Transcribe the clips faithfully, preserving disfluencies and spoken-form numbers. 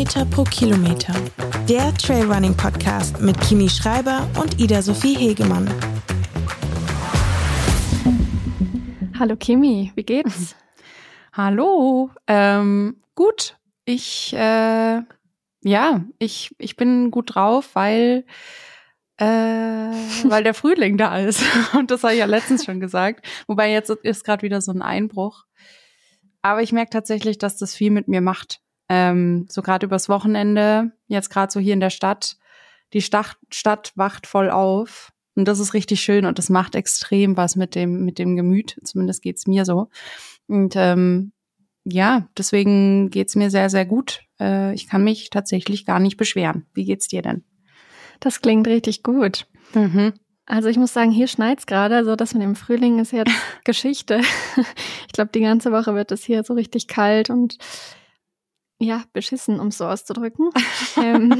Meter pro Kilometer. Der Trailrunning-Podcast mit Kimi Schreiber und Ida-Sophie Hegemann. Hallo Kimi, wie geht's? Hallo, ähm, gut. Ich, äh, ja, ich, ich bin gut drauf, weil, äh, weil der Frühling da ist. Und das habe ich ja letztens schon gesagt. Wobei jetzt ist gerade wieder so ein Einbruch. Aber ich merke tatsächlich, dass das viel mit mir macht. Ähm, so gerade übers Wochenende, jetzt gerade so hier in der Stadt. Die Stadt, Stadt wacht voll auf. Und das ist richtig schön und das macht extrem was mit dem, mit dem Gemüt. Zumindest geht's mir so. Und ähm, ja, deswegen geht's mir sehr, sehr gut. Äh, ich kann mich tatsächlich gar nicht beschweren. Wie geht's dir denn? Das klingt richtig gut. Mhm. Also ich muss sagen, hier schneit's gerade. Also das mit dem Frühling ist jetzt Geschichte. Ich glaube, die ganze Woche wird es hier so richtig kalt und ja, beschissen, um es so auszudrücken. ähm,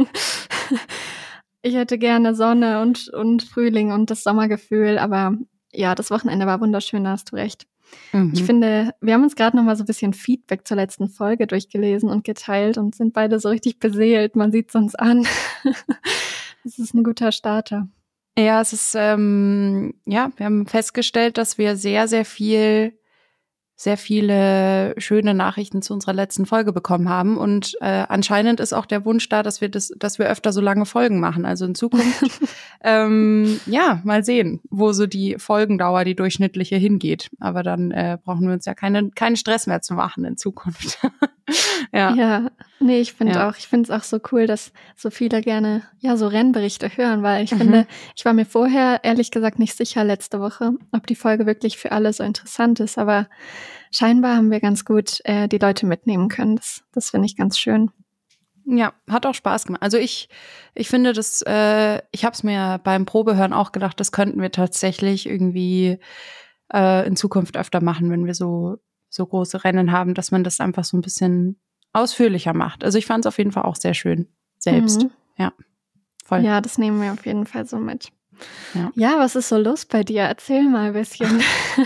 ich hätte gerne Sonne und, und Frühling und das Sommergefühl, aber ja, das Wochenende war wunderschön, da hast du recht. Mhm. Ich finde, wir haben uns gerade noch mal so ein bisschen Feedback zur letzten Folge durchgelesen und geteilt und sind beide so richtig beseelt. Man sieht es uns an. Das ist ein guter Starter. Ja, es ist, ähm, ja, wir haben festgestellt, dass wir sehr, sehr viel sehr viele schöne Nachrichten zu unserer letzten Folge bekommen haben und äh, anscheinend ist auch der Wunsch da, dass wir das, dass wir öfter so lange Folgen machen. Also in Zukunft, ähm, ja, mal sehen, wo so die Folgendauer, die durchschnittliche hingeht. Aber dann äh, brauchen wir uns ja keine, keinen Stress mehr zu machen in Zukunft. ja. ja, nee, ich finde ja. auch, ich finde es auch so cool, dass so viele gerne ja so Rennberichte hören, weil ich mhm. finde, ich war mir vorher ehrlich gesagt nicht sicher letzte Woche, ob die Folge wirklich für alle so interessant ist, aber scheinbar haben wir ganz gut äh, die Leute mitnehmen können. Das, das finde ich ganz schön. Ja, hat auch Spaß gemacht. Also ich, ich finde, das, äh, ich habe es mir beim Probehören auch gedacht, das könnten wir tatsächlich irgendwie äh, in Zukunft öfter machen, wenn wir so so große Rennen haben, dass man das einfach so ein bisschen ausführlicher macht. Also ich fand es auf jeden Fall auch sehr schön selbst. Mhm. Ja, voll. Ja, das nehmen wir auf jeden Fall so mit. Ja, ja was ist so los bei dir? Erzähl mal ein bisschen.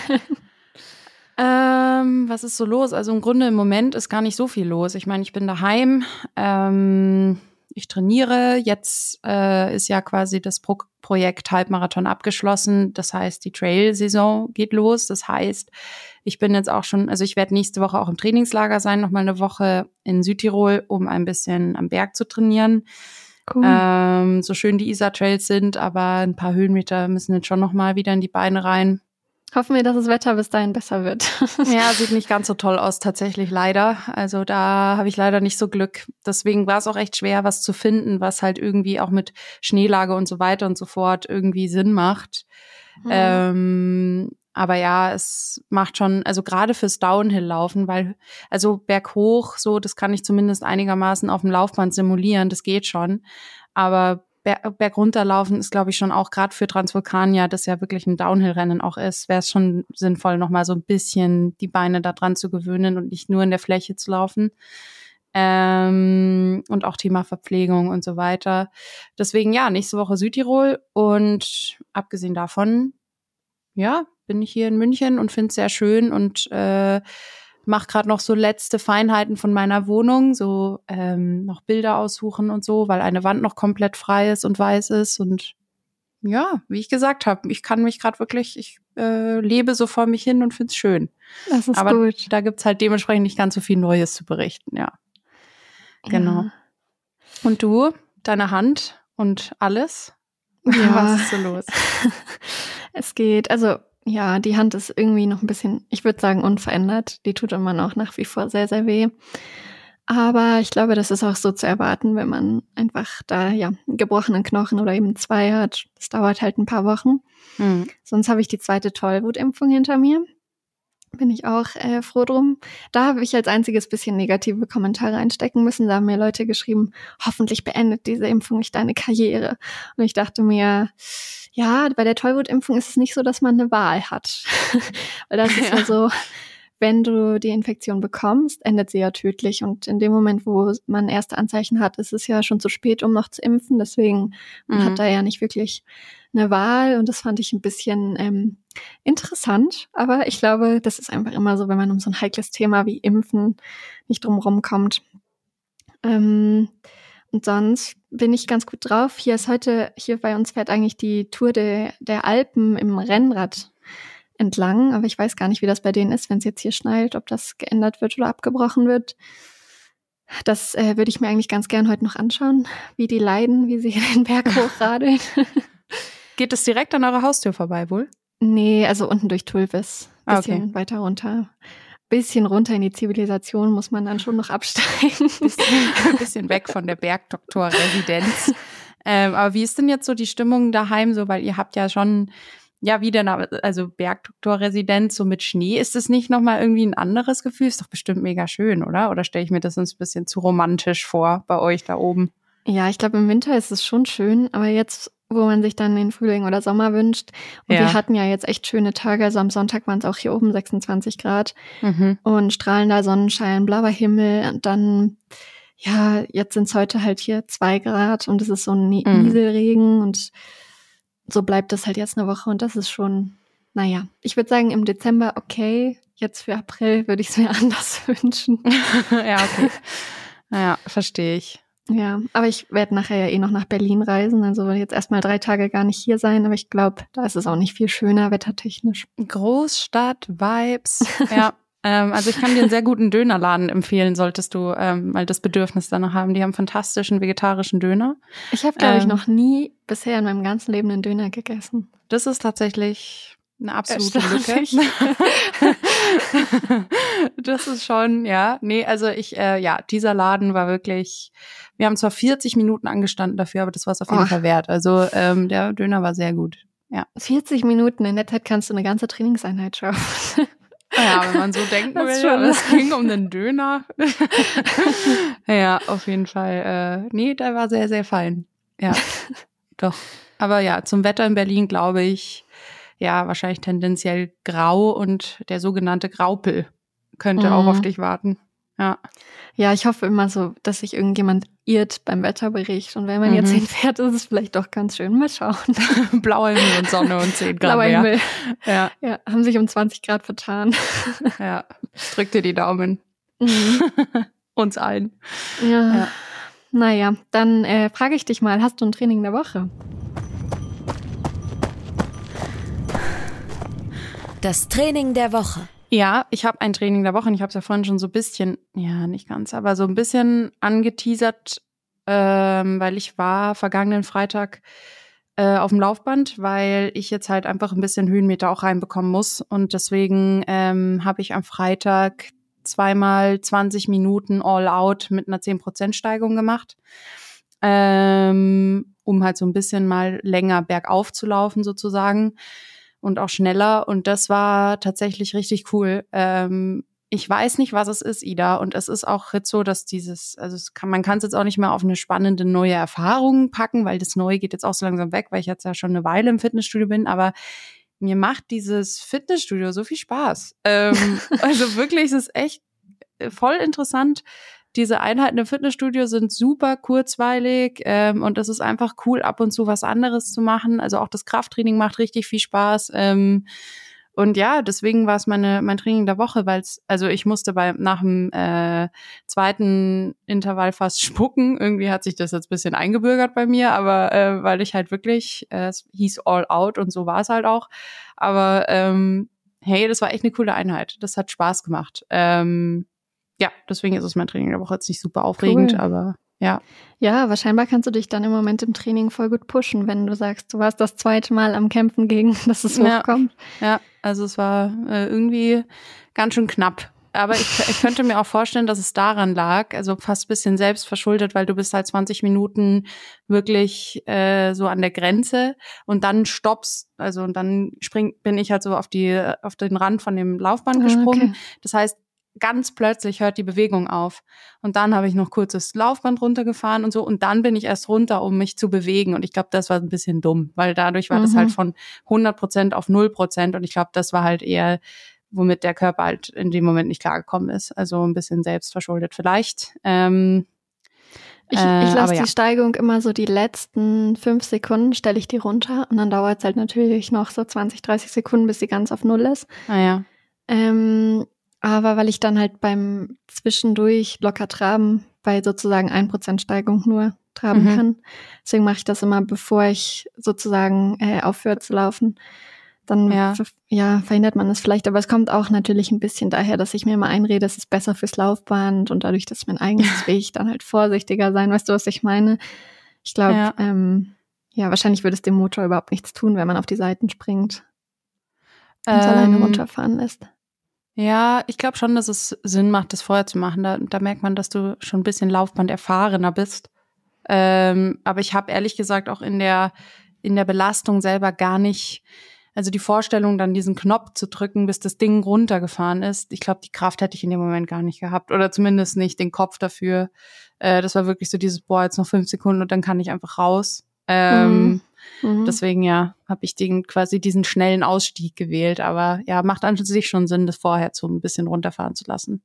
Ähm, was ist so los? Also im Grunde im Moment ist gar nicht so viel los. Ich meine, ich bin daheim, ähm, ich trainiere. Jetzt äh, ist ja quasi das Pro- Projekt Halbmarathon abgeschlossen. Das heißt, die Trail-Saison geht los. Das heißt, ich bin jetzt auch schon, also ich werde nächste Woche auch im Trainingslager sein, nochmal eine Woche in Südtirol, um ein bisschen am Berg zu trainieren. Cool. Ähm, so schön die Isar-Trails sind, aber ein paar Höhenmeter müssen jetzt schon nochmal wieder in die Beine rein. Hoffen wir, dass das Wetter bis dahin besser wird. Ja, sieht nicht ganz so toll aus, tatsächlich leider. Also da habe ich leider nicht so Glück. Deswegen war es auch echt schwer, was zu finden, was halt irgendwie auch mit Schneelage und so weiter und so fort irgendwie Sinn macht. Mhm. Ähm, aber ja, es macht schon, also gerade fürs Downhill-Laufen, weil, also berghoch, so, das kann ich zumindest einigermaßen auf dem Laufband simulieren, das geht schon. Aber Berg, Berg runterlaufen ist, glaube ich, schon auch gerade für Transvulkania, das ja wirklich ein Downhill-Rennen auch ist, wäre es schon sinnvoll, nochmal so ein bisschen die Beine da dran zu gewöhnen und nicht nur in der Fläche zu laufen. Ähm, und auch Thema Verpflegung und so weiter. Deswegen, ja, nächste Woche Südtirol und abgesehen davon, ja, bin ich hier in München und finde es sehr schön und äh, mache gerade noch so letzte Feinheiten von meiner Wohnung, so ähm, noch Bilder aussuchen und so, weil eine Wand noch komplett frei ist und weiß ist. Und ja, wie ich gesagt habe, ich kann mich gerade wirklich, ich äh, lebe so vor mich hin und finde es schön. Das ist Aber gut. Da gibt's halt dementsprechend nicht ganz so viel Neues zu berichten, ja. Genau. Ja. Und du, deine Hand und alles? Ja. Was ist so los? Es geht, also ja, die Hand ist irgendwie noch ein bisschen, ich würde sagen, unverändert. Die tut immer noch nach wie vor sehr, sehr weh. Aber ich glaube, das ist auch so zu erwarten, wenn man einfach da ja einen gebrochenen Knochen oder eben zwei hat. Das dauert halt ein paar Wochen. Mhm. Sonst habe ich die zweite Tollwutimpfung hinter mir. Bin ich auch äh, froh drum. Da habe ich als einziges bisschen negative Kommentare einstecken müssen. Da haben mir Leute geschrieben, hoffentlich beendet diese Impfung nicht deine Karriere. Und ich dachte mir, ja, bei der Tollwutimpfung ist es nicht so, dass man eine Wahl hat. Weil das ist ja. ja so, wenn du die Infektion bekommst, endet sie ja tödlich. Und in dem Moment, wo man erste Anzeichen hat, ist es ja schon zu spät, um noch zu impfen. Deswegen man mhm. hat da ja nicht wirklich eine Wahl. Und das fand ich ein bisschen ähm, interessant. Aber ich glaube, das ist einfach immer so, wenn man um so ein heikles Thema wie Impfen nicht drumherum kommt. Ähm, und sonst bin ich ganz gut drauf. Hier ist heute, hier bei uns fährt eigentlich die Tour de, der Alpen im Rennrad entlang. Aber ich weiß gar nicht, wie das bei denen ist, wenn es jetzt hier schneit, ob das geändert wird oder abgebrochen wird. Das äh, würde ich mir eigentlich ganz gern heute noch anschauen, wie die leiden, wie sie den Berg hochradeln. Geht es direkt an eurer Haustür vorbei wohl? Nee, also unten durch Tulvis. Bisschen Okay. weiter runter. Bisschen runter in die Zivilisation muss man dann schon noch absteigen. Ein bisschen weg von der Bergdoktor-Residenz. ähm, aber wie ist denn jetzt so die Stimmung daheim so? Weil ihr habt ja schon, ja, wie der Name, also Bergdoktor-Residenz, so mit Schnee. Ist das nicht nochmal irgendwie ein anderes Gefühl? Ist doch bestimmt mega schön, oder? Oder stelle ich mir das uns ein bisschen zu romantisch vor bei euch da oben? Ja, ich glaube, im Winter ist es schon schön, aber jetzt, wo man sich dann den Frühling oder Sommer wünscht, und Ja. wir hatten ja jetzt echt schöne Tage, also am Sonntag waren es auch hier oben sechsundzwanzig Grad Mhm. und strahlender Sonnenschein, blauer Himmel und dann, ja, jetzt sind es heute halt hier zwei Grad und es ist so ein Nie- Mhm. Nieselregen und so bleibt das halt jetzt eine Woche und das ist schon, naja, ich würde sagen im Dezember okay, jetzt für April würde ich es mir anders wünschen. Ja, okay. Ja, verstehe ich. Ja, aber ich werde nachher ja eh noch nach Berlin reisen, also jetzt erstmal drei Tage gar nicht hier sein, aber ich glaube, da ist es auch nicht viel schöner, wettertechnisch. Großstadt-Vibes. Ja, ähm, also ich kann dir einen sehr guten Dönerladen empfehlen, solltest du ähm, mal das Bedürfnis danach haben. Die haben fantastischen vegetarischen Döner. Ich habe, glaube ich, Ähm. noch nie bisher in meinem ganzen Leben einen Döner gegessen. Das ist tatsächlich eine absolute Lücke. Erstaunlich. Das ist schon, ja. Nee, also ich, äh, ja, dieser Laden war wirklich, wir haben zwar vierzig Minuten angestanden dafür, aber das war es auf jeden Oh. Fall wert. Also ähm, der Döner war sehr gut. Ja. vierzig Minuten, in der Zeit kannst du eine ganze Trainingseinheit schaffen. Ja, wenn man so denken Das will, ist schon- aber es ging um den Döner. Ja, auf jeden Fall. Äh, nee, der war sehr, sehr fein. Ja, doch. Aber ja, zum Wetter in Berlin glaube ich, ja, wahrscheinlich tendenziell grau und der sogenannte Graupel könnte Mhm. auch auf dich warten. Ja. Ja, ich hoffe immer so, dass sich irgendjemand irrt beim Wetterbericht und wenn man Mhm. jetzt hinfährt, ist es vielleicht doch ganz schön. Mal schauen. Blauer Himmel und Sonne und zehn Grad Blauer mehr. Himmel. Ja, Ja, haben sich um zwanzig Grad vertan. ja. Ich drück dir die Daumen. Mhm. Uns allen. Ja. Ja. Naja, dann äh, frage ich dich mal, hast du ein Training der Woche? Das Training der Woche. Ja, ich habe ein Training der Woche und ich habe es ja vorhin schon so ein bisschen, ja, nicht ganz, aber so ein bisschen angeteasert, ähm, weil ich war vergangenen Freitag äh, auf dem Laufband, weil ich jetzt halt einfach ein bisschen Höhenmeter auch reinbekommen muss und deswegen ähm, habe ich am Freitag zweimal zwanzig Minuten all out mit einer zehn Prozent Steigung gemacht, ähm, um halt so ein bisschen mal länger bergauf zu laufen sozusagen. Und auch schneller. Und das war tatsächlich richtig cool. Ähm, ich weiß nicht, was es ist, Ida. Und es ist auch jetzt so, dass dieses, also es kann, man kann es jetzt auch nicht mehr auf eine spannende neue Erfahrung packen, weil das Neue geht jetzt auch so langsam weg, weil ich jetzt ja schon eine Weile im Fitnessstudio bin. Aber mir macht dieses Fitnessstudio so viel Spaß. Ähm, also wirklich, es ist echt voll interessant. Diese Einheiten im Fitnessstudio sind super kurzweilig ähm, und es ist einfach cool, ab und zu was anderes zu machen. Also auch das Krafttraining macht richtig viel Spaß. Ähm, und ja, deswegen war es meine mein Training der Woche, weil es, also ich musste bei nach dem äh, zweiten Intervall fast spucken. Irgendwie hat sich das jetzt ein bisschen eingebürgert bei mir, aber äh, weil ich halt wirklich, äh, es hieß All Out und so war es halt auch. Aber ähm, hey, das war echt eine coole Einheit. Das hat Spaß gemacht. Ähm, Ja, deswegen ist es mein Training der Woche jetzt nicht super aufregend, Cool. aber ja. Ja, aber scheinbar kannst du dich dann im Moment im Training voll gut pushen, wenn du sagst, du warst das zweite Mal am Kämpfen gegen, dass es Ja. hochkommt. Ja, also es war äh, irgendwie ganz schön knapp. Aber ich, ich könnte mir auch vorstellen, dass es daran lag, also fast ein bisschen selbst verschuldet, weil du bist halt zwanzig Minuten wirklich äh, so an der Grenze und dann stoppst, also und dann spring, bin ich halt so auf die auf den Rand von dem Laufband Ah, gesprungen. okay. Das heißt, ganz plötzlich hört die Bewegung auf. Und dann habe ich noch kurz das Laufband runtergefahren und so. Und dann bin ich erst runter, um mich zu bewegen. Und ich glaube, das war ein bisschen dumm, weil dadurch war Mhm. das halt von hundert Prozent auf null Prozent. Und ich glaube, das war halt eher, womit der Körper halt in dem Moment nicht klargekommen ist. Also ein bisschen selbstverschuldet vielleicht. Ähm, Ich, Äh, ich aber lasse ja. die Steigung immer so die letzten fünf Sekunden, stelle ich die runter und dann dauert es halt natürlich noch so zwanzig, dreißig Sekunden, bis sie ganz auf Null ist. naja. Ähm, aber weil ich dann halt beim Zwischendurch locker traben bei sozusagen ein Prozent Steigung nur traben Mhm. kann. Deswegen mache ich das immer, bevor ich sozusagen äh, aufhöre zu laufen. Dann Ja. ver- ja, verhindert man es vielleicht. Aber es kommt auch natürlich ein bisschen daher, dass ich mir immer einrede, es ist besser fürs Laufband und dadurch, dass mein eigenes Weg dann halt vorsichtiger sein. Weißt du, was ich meine? Ich glaube, Ja. ähm, ja, wahrscheinlich würde es dem Motor überhaupt nichts tun, wenn man auf die Seiten springt und es alleine Ähm, runterfahren lässt. Ja, ich glaube schon, dass es Sinn macht, das vorher zu machen. Da, da merkt man, dass du schon ein bisschen Laufband erfahrener bist. Ähm, aber ich habe ehrlich gesagt auch in der in der Belastung selber gar nicht, also die Vorstellung, dann diesen Knopf zu drücken, bis das Ding runtergefahren ist. Ich glaube, die Kraft hätte ich in dem Moment gar nicht gehabt oder zumindest nicht den Kopf dafür. Äh, das war wirklich so dieses, boah, jetzt noch fünf Sekunden und dann kann ich einfach raus. Ähm, Mhm. Deswegen, ja, habe ich den quasi diesen schnellen Ausstieg gewählt. Aber ja, macht an sich schon Sinn, das vorher so ein bisschen runterfahren zu lassen.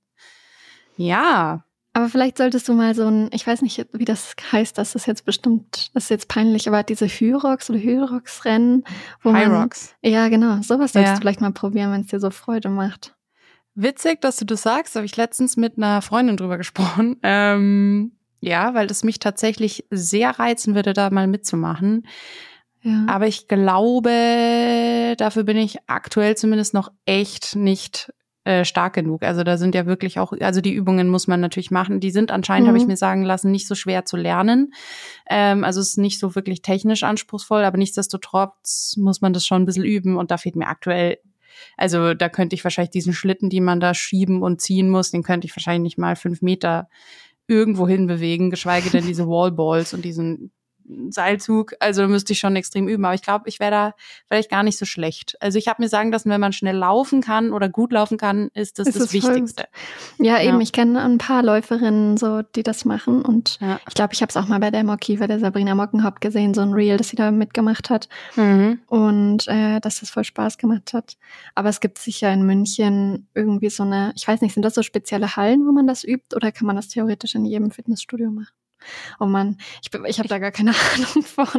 Ja. Aber vielleicht solltest du mal so ein, ich weiß nicht, wie das heißt, das ist jetzt bestimmt, das ist jetzt peinlich, aber diese Hyrox oder Hyrox-Rennen, wo man, Hyrox. ja genau, sowas solltest Ja. du vielleicht mal probieren, wenn es dir so Freude macht. Witzig, dass du das sagst, habe ich letztens mit einer Freundin drüber gesprochen. Ähm, ja, weil es mich tatsächlich sehr reizen würde, da mal mitzumachen. Ja. Aber ich glaube, dafür bin ich aktuell zumindest noch echt nicht äh, stark genug. Also da sind ja wirklich auch, also die Übungen muss man natürlich machen. Die sind anscheinend, Mhm. habe ich mir sagen lassen, nicht so schwer zu lernen. Ähm, also es ist nicht so wirklich technisch anspruchsvoll, aber nichtsdestotrotz muss man das schon ein bisschen üben und da fehlt mir aktuell, also da könnte ich wahrscheinlich diesen Schlitten, den man da schieben und ziehen muss, den könnte ich wahrscheinlich nicht mal fünf Meter irgendwo hin bewegen, geschweige denn diese Wallballs und diesen Seilzug. Also da müsste ich schon extrem üben. Aber ich glaube, ich wäre da vielleicht gar nicht so schlecht. Also ich habe mir sagen lassen, wenn man schnell laufen kann oder gut laufen kann, ist das Ist das es voll Wichtigste. Ja, eben, Ja. ich kenne ein paar Läuferinnen, so, die das machen und Ja. ich glaube, ich habe es auch mal bei der Mokiva, der Sabrina Mockenhaupt gesehen, so ein Reel, das sie da mitgemacht hat Mhm. und äh, dass das voll Spaß gemacht hat. Aber es gibt sicher in München irgendwie so eine, ich weiß nicht, sind das so spezielle Hallen, wo man das übt oder kann man das theoretisch in jedem Fitnessstudio machen? Oh Mann, ich, bin- ich habe da gar keine Ahnung von.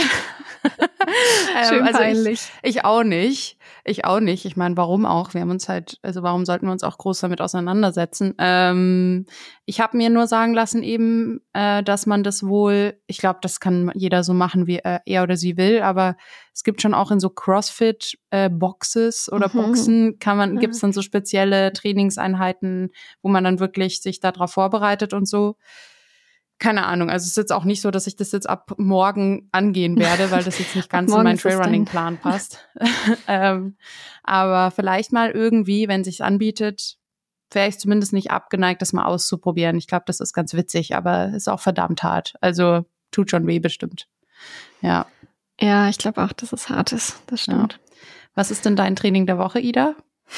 Schön ähm, also peinlich. ich, ich auch nicht. Ich auch nicht. Ich meine, warum auch? Wir haben uns halt, also warum sollten wir uns auch groß damit auseinandersetzen? Ähm, ich habe mir nur sagen lassen eben, äh, dass man das wohl, ich glaube, das kann jeder so machen, wie äh, er oder sie will, aber es gibt schon auch in so CrossFit äh, Boxes oder Mhm. Boxen kann man, Ja. gibt's dann so spezielle Trainingseinheiten, wo man dann wirklich sich darauf vorbereitet und so. Keine Ahnung, also es ist jetzt auch nicht so, dass ich das jetzt ab morgen angehen werde, weil das jetzt nicht ganz in morgen meinen ist es dein- Trailrunning-Plan passt. ähm, aber vielleicht mal irgendwie, wenn sich's anbietet, wäre ich zumindest nicht abgeneigt, das mal auszuprobieren. Ich glaube, das ist ganz witzig, aber ist auch verdammt hart. Also tut schon weh bestimmt. Ja. Ja, ich glaube auch, dass es hart ist. Das stimmt. Was ist denn dein Training der Woche, Ida?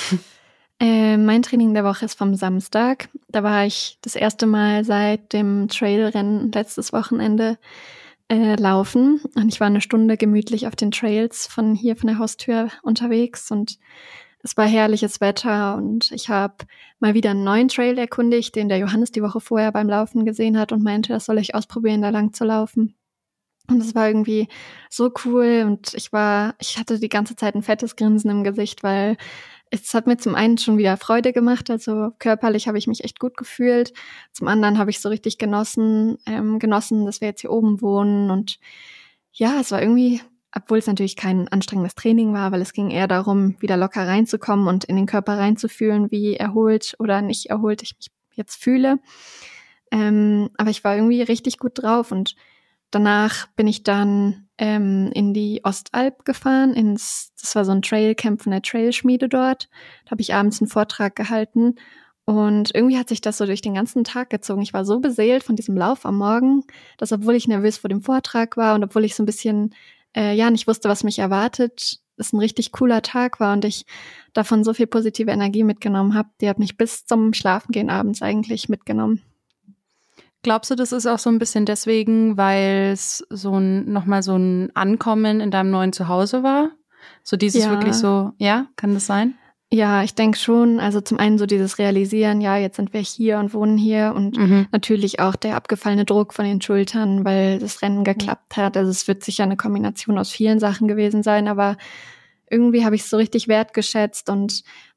Äh, mein Training der Woche ist vom Samstag. Da war ich das erste Mal seit dem Trailrennen letztes Wochenende äh, laufen. Und ich war eine Stunde gemütlich auf den Trails von hier von der Haustür unterwegs. Und es war herrliches Wetter. Und ich habe mal wieder einen neuen Trail erkundigt, den der Johannes die Woche vorher beim Laufen gesehen hat und meinte, das soll ich ausprobieren, da lang zu laufen. Und es war irgendwie so cool. Und ich war, ich hatte die ganze Zeit ein fettes Grinsen im Gesicht, weil es hat mir zum einen schon wieder Freude gemacht, also körperlich habe ich mich echt gut gefühlt. Zum anderen habe ich so richtig genossen, ähm, genossen, dass wir jetzt hier oben wohnen. Und ja, es war irgendwie, obwohl es natürlich kein anstrengendes Training war, weil es ging eher darum, wieder locker reinzukommen und in den Körper reinzufühlen, wie erholt oder nicht erholt ich mich jetzt fühle. Ähm, aber ich war irgendwie richtig gut drauf und danach bin ich dann ähm, in die Ostalb gefahren, ins, das war so ein Trailcamp von der Trailschmiede dort. Da habe ich abends einen Vortrag gehalten und irgendwie hat sich das so durch den ganzen Tag gezogen. Ich war so beseelt von diesem Lauf am Morgen, dass obwohl ich nervös vor dem Vortrag war und obwohl ich so ein bisschen, äh, ja, nicht wusste, was mich erwartet, es ein richtig cooler Tag war und ich davon so viel positive Energie mitgenommen habe. Die hat mich bis zum Schlafengehen abends eigentlich mitgenommen. Glaubst du, das ist auch so ein bisschen deswegen, weil es so ein, nochmal so ein Ankommen in deinem neuen Zuhause war? So dieses Ja. wirklich so, ja, kann das sein? Ja, ich denke schon. Also zum einen so dieses Realisieren, ja, jetzt sind wir hier und wohnen hier und Mhm. natürlich auch der abgefallene Druck von den Schultern, weil das Rennen geklappt hat. Also es wird sicher eine Kombination aus vielen Sachen gewesen sein, aber irgendwie habe ich es so richtig wertgeschätzt und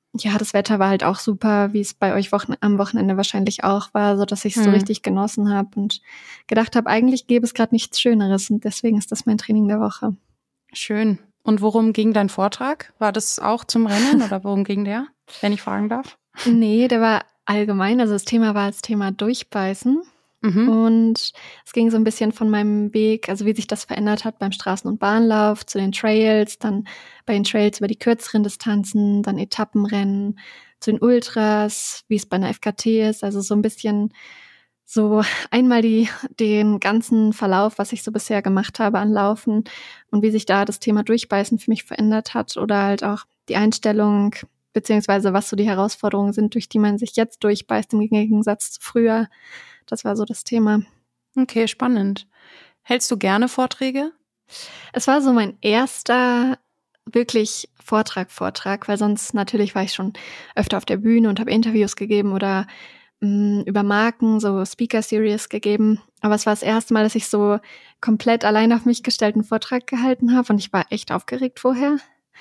ja, das Wetter war halt auch super, wie es bei euch Wochen- am Wochenende wahrscheinlich auch war, so dass ich es so Hm. richtig genossen habe und gedacht habe, eigentlich gäbe es gerade nichts Schöneres und deswegen ist das mein Training der Woche. Schön. Und worum ging dein Vortrag? War das auch zum Rennen oder worum ging der, wenn ich fragen darf? Nee, der war allgemein, also das Thema war das Thema Durchbeißen. Mhm. Und es ging so ein bisschen von meinem Weg, also wie sich das verändert hat beim Straßen- und Bahnlauf zu den Trails, dann bei den Trails über die kürzeren Distanzen, dann Etappenrennen, zu den Ultras, wie es bei einer F K T ist, also so ein bisschen so einmal die den ganzen Verlauf, was ich so bisher gemacht habe an Laufen und wie sich da das Thema Durchbeißen für mich verändert hat oder halt auch die Einstellung, beziehungsweise was so die Herausforderungen sind, durch die man sich jetzt durchbeißt im Gegensatz zu früher. Das war so das Thema. Okay, spannend. Hältst du gerne Vorträge? Es war so mein erster wirklich Vortrag, Vortrag, weil sonst natürlich war ich schon öfter auf der Bühne und habe Interviews gegeben oder mh, über Marken, so Speaker-Series gegeben. Aber es war das erste Mal, dass ich so komplett allein auf mich gestellten Vortrag gehalten habe und ich war echt aufgeregt vorher.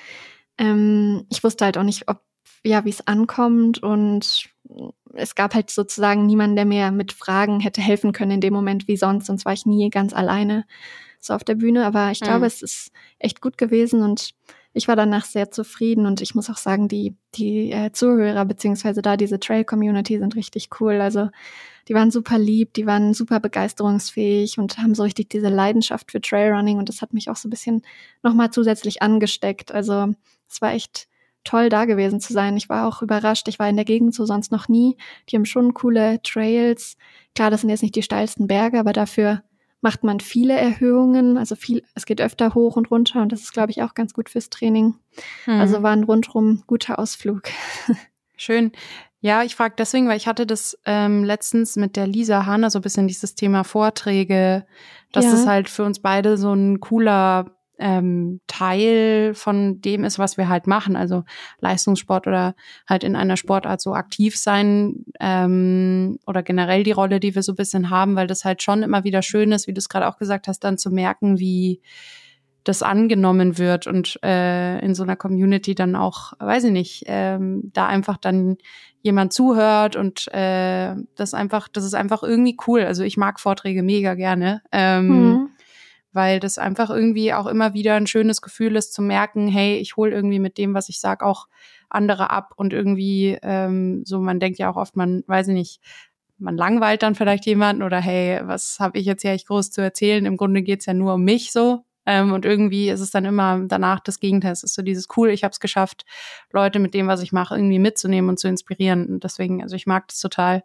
Ähm, ich wusste halt auch nicht, ob ja, wie es ankommt und es gab halt sozusagen niemanden, der mir mit Fragen hätte helfen können in dem Moment wie sonst, sonst war ich nie ganz alleine so auf der Bühne, aber ich glaube, Mhm. es ist echt gut gewesen und ich war danach sehr zufrieden und ich muss auch sagen, die die äh, Zuhörer beziehungsweise da diese Trail-Community sind richtig cool, also die waren super lieb, die waren super begeisterungsfähig und haben so richtig diese Leidenschaft für Trailrunning und das hat mich auch so ein bisschen nochmal zusätzlich angesteckt, also es war echt toll, da gewesen zu sein. Ich war auch überrascht. Ich war in der Gegend so sonst noch nie. Die haben schon coole Trails. Klar, das sind jetzt nicht die steilsten Berge, aber dafür macht man viele Erhöhungen. Also viel, es geht öfter hoch und runter und das ist, glaube ich, auch ganz gut fürs Training. Mhm. Also war ein rundrum guter Ausflug. Schön. Ja, ich frage deswegen, weil ich hatte das ähm, letztens mit der Lisa Hahner so ein bisschen dieses Thema Vorträge, dass Ja. das halt für uns beide so ein cooler ähm, Teil von dem ist, was wir halt machen, also Leistungssport oder halt in einer Sportart so aktiv sein ähm, oder generell die Rolle, die wir so ein bisschen haben, weil das halt schon immer wieder schön ist, wie du es gerade auch gesagt hast, dann zu merken, wie das angenommen wird und äh, in so einer Community dann auch, weiß ich nicht, ähm, da einfach dann jemand zuhört und äh, das einfach, das ist einfach irgendwie cool. Also ich mag Vorträge mega gerne. Ähm, Mhm. weil das einfach irgendwie auch immer wieder ein schönes Gefühl ist, zu merken, hey, ich hole irgendwie mit dem, was ich sage, auch andere ab und irgendwie ähm, so, man denkt ja auch oft, man, weiß ich nicht, man langweilt dann vielleicht jemanden oder hey, was habe ich jetzt hier echt groß zu erzählen? Im Grunde geht's ja nur um mich so. Ähm, und irgendwie ist es dann immer danach das Gegenteil. Es ist so dieses cool, ich habe es geschafft, Leute mit dem, was ich mache, irgendwie mitzunehmen und zu inspirieren. Und deswegen, also ich mag das total.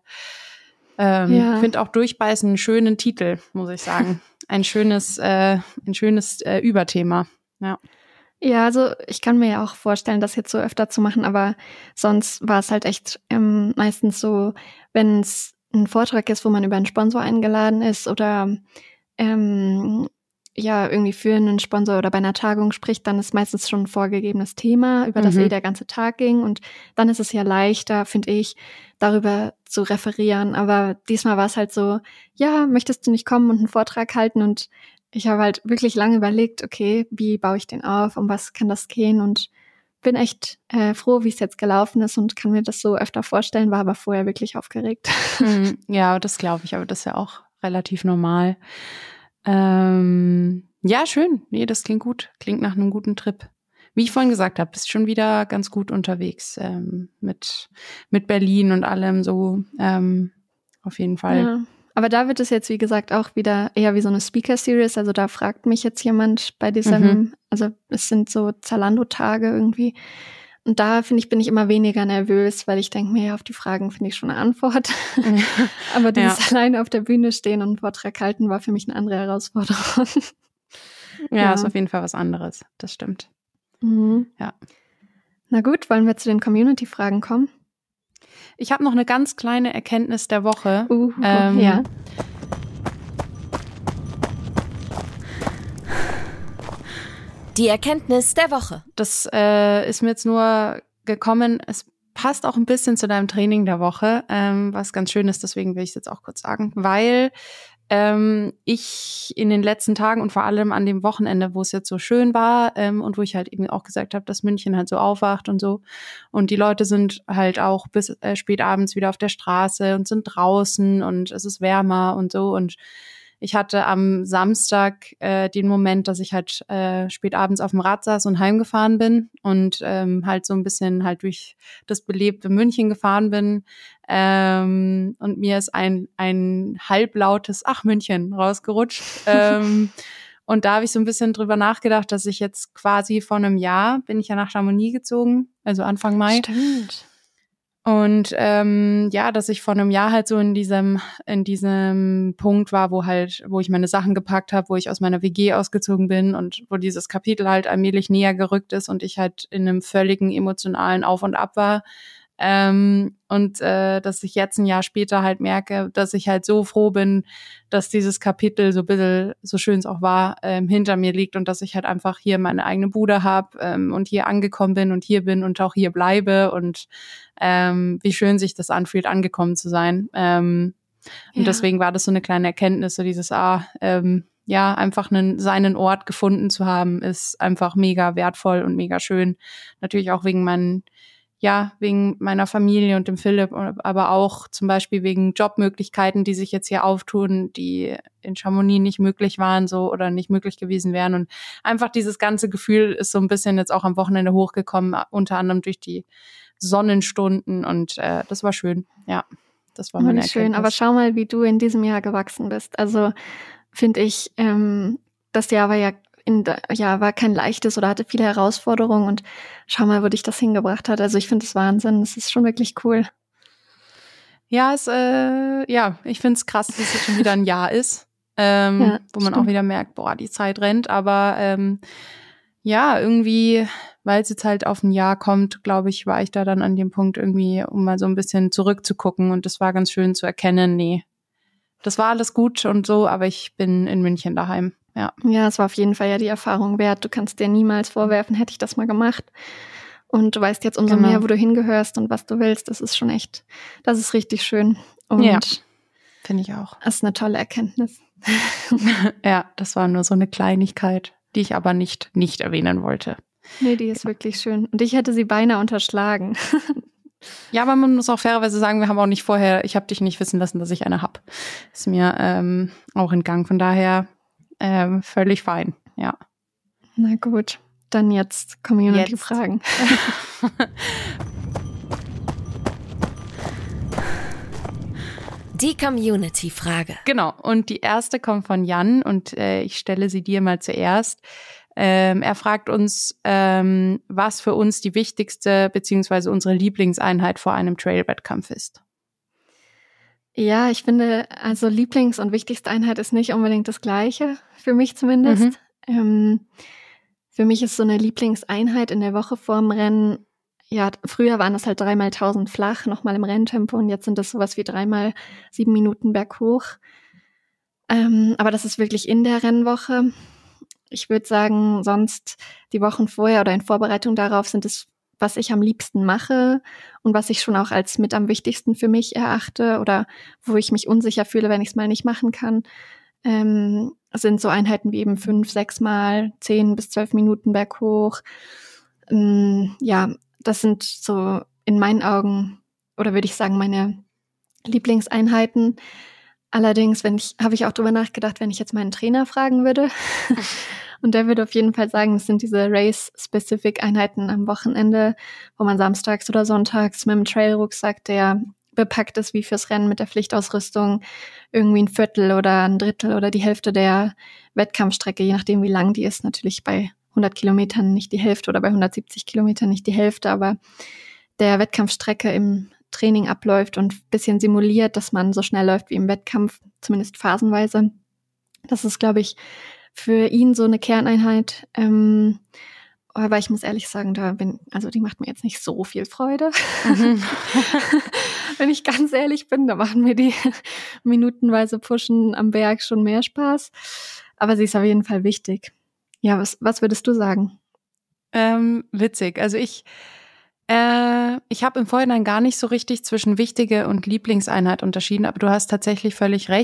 Ähm, Ja. finde auch Durchbeißen einen schönen Titel, muss ich sagen. Ein schönes, äh, ein schönes äh, Überthema. Ja. Ja, also ich kann mir ja auch vorstellen, das jetzt so öfter zu machen, aber sonst war es halt echt ähm, meistens so, wenn es ein Vortrag ist, wo man über einen Sponsor eingeladen ist oder ähm, ja irgendwie für einen Sponsor oder bei einer Tagung spricht, dann ist meistens schon ein vorgegebenes Thema, über das Mhm. eh der ganze Tag ging und dann ist es ja leichter, finde ich, darüber zu referieren. Aber diesmal war es halt so, ja, möchtest du nicht kommen und einen Vortrag halten? Und ich habe halt wirklich lange überlegt, okay, wie baue ich den auf, um was kann das gehen und bin echt äh, froh, wie es jetzt gelaufen ist und kann mir das so öfter vorstellen, war aber vorher wirklich aufgeregt. Mhm. Ja, das glaube ich, aber das ist ja auch relativ normal. Ähm, ja, schön. Nee, das klingt gut. Klingt nach einem guten Trip. Wie ich vorhin gesagt habe, bist schon wieder ganz gut unterwegs ähm, mit, mit Berlin und allem so. Ähm, auf jeden Fall. Ja, aber da wird es jetzt, wie gesagt, auch wieder eher wie so eine Speaker-Series. Also da fragt mich jetzt jemand bei diesem, Mhm. also es sind so Zalando-Tage irgendwie. Und da, finde ich, bin ich immer weniger nervös, weil ich denke mir, ja, auf die Fragen finde ich schon eine Antwort. Aber dieses alleine auf der Bühne stehen und einen Vortrag halten war für mich eine andere Herausforderung. Ja, Ja. ist auf jeden Fall was anderes. Das stimmt. Mhm. Ja. Na gut, wollen wir zu den Community-Fragen kommen? Ich habe noch eine ganz kleine Erkenntnis der Woche. Uh, Ähm, ja. Die Erkenntnis der Woche. Das äh, ist mir jetzt nur gekommen. Es passt auch ein bisschen zu deinem Training der Woche, ähm, was ganz schön ist. Deswegen will ich es jetzt auch kurz sagen, weil ähm, ich in den letzten Tagen und vor allem an dem Wochenende, wo es jetzt so schön war ähm, und wo ich halt eben auch gesagt habe, dass München halt so aufwacht und so. Und die Leute sind halt auch bis äh, spät abends wieder auf der Straße und sind draußen und es ist wärmer und so. Und ich hatte am Samstag äh, den Moment, dass ich halt äh, spät abends auf dem Rad saß und heimgefahren bin und ähm, halt so ein bisschen halt durch das belebte München gefahren bin. Ähm, und mir ist ein ein halblautes Ach München rausgerutscht. ähm, und da habe ich so ein bisschen drüber nachgedacht, dass ich jetzt quasi vor einem Jahr bin ich ja nach Chamonix gezogen, also Anfang Mai. Stimmt. Und ähm, ja, dass ich vor einem Jahr halt so in diesem in diesem Punkt war, wo halt, wo ich meine Sachen gepackt habe, wo ich aus meiner W G ausgezogen bin und wo dieses Kapitel halt allmählich näher gerückt ist und ich halt in einem völligen emotionalen Auf und Ab war. Ähm, und äh, dass ich jetzt ein Jahr später halt merke, dass ich halt so froh bin, dass dieses Kapitel, so ein bisschen, so schön es auch war, ähm, hinter mir liegt und dass ich halt einfach hier meine eigene Bude habe ähm, und hier angekommen bin und hier bin und auch hier bleibe und ähm, wie schön sich das anfühlt, angekommen zu sein. Ähm, und Ja. deswegen war das so eine kleine Erkenntnis, so dieses, ah, ähm, ja, einfach einen, seinen Ort gefunden zu haben, ist einfach mega wertvoll und mega schön. Natürlich auch wegen meinen ja, wegen meiner Familie und dem Philipp, aber auch zum Beispiel wegen Jobmöglichkeiten, die sich jetzt hier auftun, die in Chamonix nicht möglich waren so oder nicht möglich gewesen wären. Und einfach dieses ganze Gefühl ist so ein bisschen jetzt auch am Wochenende hochgekommen, unter anderem durch die Sonnenstunden und äh, das war schön. Ja, das war meine Wie schön, Erkenntnis. aber schau mal, wie du in diesem Jahr gewachsen bist. Also finde ich, ähm, das Jahr war ja in der, ja, war kein leichtes oder hatte viele Herausforderungen und schau mal, wo dich das hingebracht hat. Also ich finde das Wahnsinn. Das ist schon wirklich cool. Ja, es, äh, ja, ich finde es krass, dass es jetzt schon wieder ein Jahr ist, ähm, Ja, wo man stimmt. auch wieder merkt, boah, die Zeit rennt. Aber ähm, ja, irgendwie, weil es jetzt halt auf ein Jahr kommt, glaube ich, war ich da dann an dem Punkt irgendwie, um mal so ein bisschen zurückzugucken. Und das war ganz schön zu erkennen, nee, das war alles gut und so, aber ich bin in München daheim. Ja. Ja, es war auf jeden Fall ja die Erfahrung wert. Du kannst dir niemals vorwerfen, hätte ich das mal gemacht. Und du weißt jetzt umso Genau. mehr, wo du hingehörst und was du willst. Das ist schon echt, das ist richtig schön. Und Ja. Finde ich auch. das ist eine tolle Erkenntnis. Ja, das war nur so eine Kleinigkeit, die ich aber nicht nicht erwähnen wollte. Nee, die ist wirklich schön. Und ich hätte sie beinahe unterschlagen. Ja, aber man muss auch fairerweise sagen, wir haben auch nicht vorher, ich habe dich nicht wissen lassen, dass ich eine hab. Ist mir ähm, auch entgangen. Von daher ähm, völlig fein, ja. Na gut, dann jetzt Community-Fragen. Die Community-Frage. Genau, und die erste kommt von Jan und äh, ich stelle sie dir mal zuerst. Ähm, er fragt uns, ähm, was für uns die wichtigste beziehungsweise unsere Lieblingseinheit vor einem Trail-Wettkampf ist. Ja, ich finde, also Lieblings- und wichtigste Einheit ist nicht unbedingt das Gleiche, für mich zumindest. Mhm. Ähm, für mich ist so eine Lieblingseinheit in der Woche vorm Rennen, ja, früher waren das halt dreimal tausend flach, nochmal im Renntempo und jetzt sind das sowas wie dreimal sieben Minuten berghoch. Ähm, aber das ist wirklich in der Rennwoche. Ich würde sagen, sonst die Wochen vorher oder in Vorbereitung darauf sind es, was ich am liebsten mache und was ich schon auch als mit am wichtigsten für mich erachte oder wo ich mich unsicher fühle, wenn ich es mal nicht machen kann, ähm, sind so Einheiten wie eben fünf, sechs Mal, zehn bis zwölf Minuten berghoch. Ähm, ja, das sind so in meinen Augen, oder würde ich sagen, meine Lieblingseinheiten. Allerdings, wenn ich, habe ich auch drüber nachgedacht, wenn ich jetzt meinen Trainer fragen würde. Und der würde auf jeden Fall sagen, es sind diese Race-Specific-Einheiten am Wochenende, wo man samstags oder sonntags mit dem Trail-Rucksack, der bepackt ist wie fürs Rennen mit der Pflichtausrüstung, irgendwie ein Viertel oder ein Drittel oder die Hälfte der Wettkampfstrecke, je nachdem wie lang die ist, natürlich bei hundert Kilometern nicht die Hälfte oder bei hundertsiebzig Kilometern nicht die Hälfte, aber der Wettkampfstrecke im Training abläuft und ein bisschen simuliert, dass man so schnell läuft wie im Wettkampf, zumindest phasenweise. Das ist, glaube ich, für ihn so eine Kerneinheit. Ähm, aber ich muss ehrlich sagen, da bin, also die macht mir jetzt nicht so viel Freude. Mhm. Wenn ich ganz ehrlich bin, da machen mir die minutenweise Pushen am Berg schon mehr Spaß. Aber sie ist auf jeden Fall wichtig. Ja, was, was würdest du sagen? Ähm, witzig. Also ich Äh, ich habe im Vorhinein gar nicht so richtig zwischen wichtige und Lieblingseinheit unterschieden, aber du hast tatsächlich völlig recht.